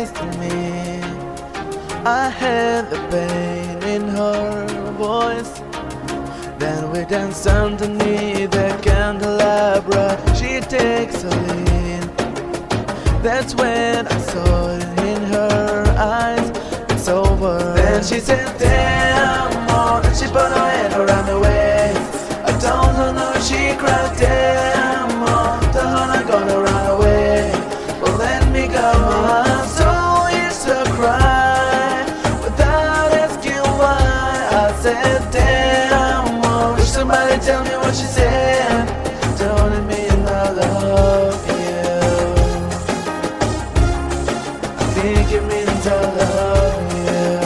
face to me. I heard the pain in her voice. Then we dance underneath the candelabra. She takes a lead. That's when I saw it in her eyes. It's over. Then she said, damn, more. Then she put her head around the waist. I told her no, she cried, damn, more. Told her I'm gonna run away. Well, let me go. My soul is a cry without asking why. I said, damn, more. Wish somebody tell me what she said. Don't it mean I love you? I think it means I love you.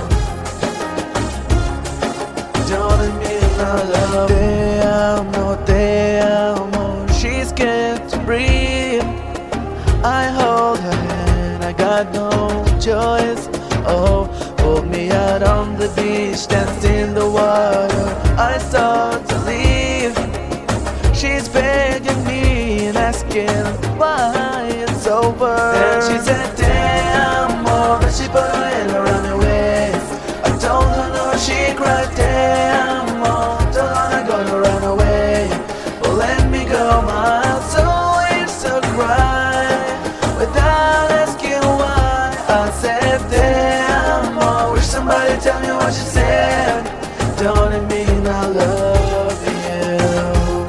Don't it mean I love you? Te amo, she's scared to breathe. I hold her hand, I got no choice. Oh, hold me out on the beach, danced in the water. I start to leave. She's begging me and asking why it's over. Then she said, damn, more. Then she put her hand around my waist. I told her no, she cried, damn, more. Told her I'm gonna run away. Well, let me go. My soul is to cry without asking why. I said, damn, more. Wish somebody tell me what she said. Don't it mean I love you?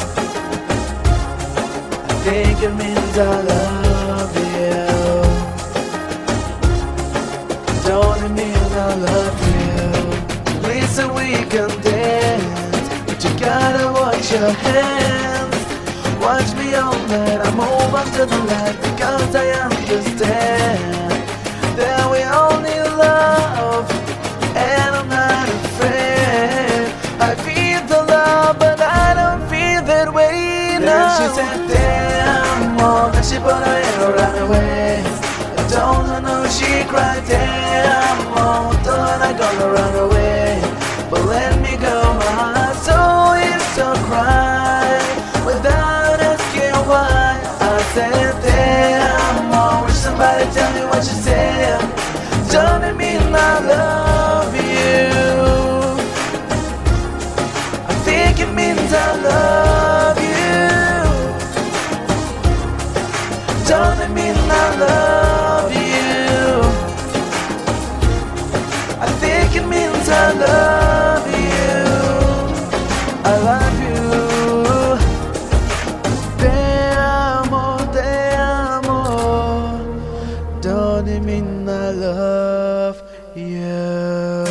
I think it means I love you. Don't it mean I love you? Listen, we can dance, but you gotta watch your hands. Watch me all night, I move on to the light, because I understand that we all need love, and I'm not afraid. I feel the love, but I don't feel that way now. Then she said, damn, more. Then she put her head around her waist. I told her no, she cried, damn, more. Told her I'm gonna run away, but let me go. My soul is so cry without asking why. I said, damn, more. Wish somebody tell me what you said. Don't it mean I love you? I think it means I love you. Don't it mean I love you? I think it means I love you. I love you. Te amo. Don't it mean I love you?